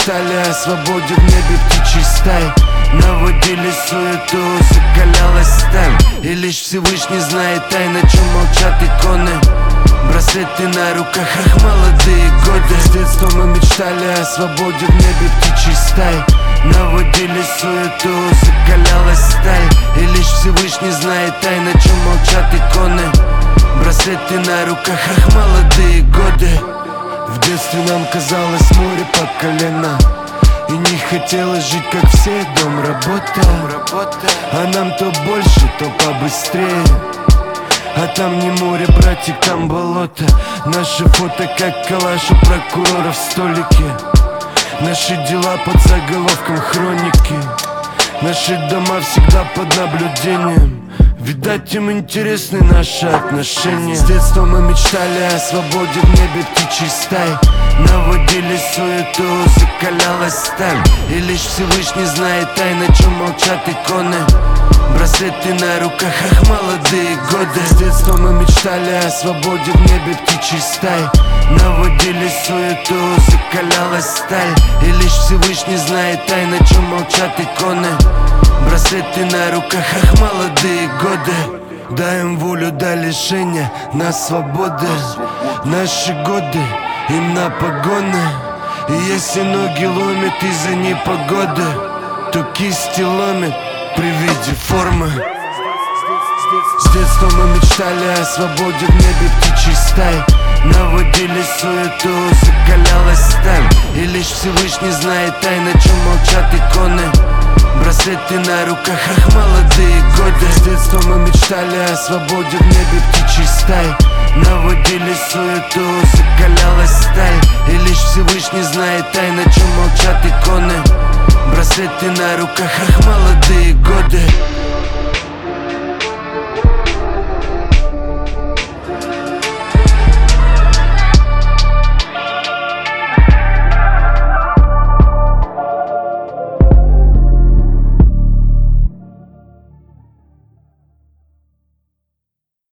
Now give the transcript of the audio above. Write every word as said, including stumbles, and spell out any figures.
мечтали о свободе в небе птичьей стаи. Наводили суету, закалялась сталь. И лишь Всевышний знает тайны, о чем молчат иконы. Браслеты на руках, ах, молодые годы. С детства мы мечтали о свободе в небе птичьей стаи. Наводили суету, закалялась сталь. И лишь Всевышний знает тайны, о чем молчат иконы. Браслеты на руках, ах, молодые годы. В детстве нам казалось море по колено, и не хотелось жить как все, дом, работа. А нам то больше, то побыстрее. А там не море, братик, там болото. Наши фото как калаш у прокурора в столике. Наши дела под заголовком хроники. Наши дома всегда под наблюдением. Видать, им интересны наши отношения. С детства мы мечтали о свободе в небе птичьей стаи. Наводили суету, закалялась сталь. И лишь Всевышний знает тайны, о чем молчат иконы. Браслеты на руках, ах, молодые годы. С детства мы мечтали о свободе в небе птичьей стаи. Наводили суету, закалялась сталь. И лишь Всевышний знает тайны, о чем молчат иконы. Браслеты на руках, ах, молодые годы. Дай им волю, дай лишения, нас свободы. Наши годы им на погоны. И если ноги ломят из-за непогоды, то кисти ломят при виде формы. С детства мы мечтали о свободе в небе птичьей стаи. Наводили суету, закалялась сталь. И лишь Всевышний знает тайны, о чем молчат иконы. Браслеты на руках, ах, молодые годы. С детства мы мечтали о свободе в небе птичьей стаи. Наводили суету, закалялась сталь. И лишь Всевышний знает тайны, о чем молчат иконы. Браслеты на руках, ах, молодые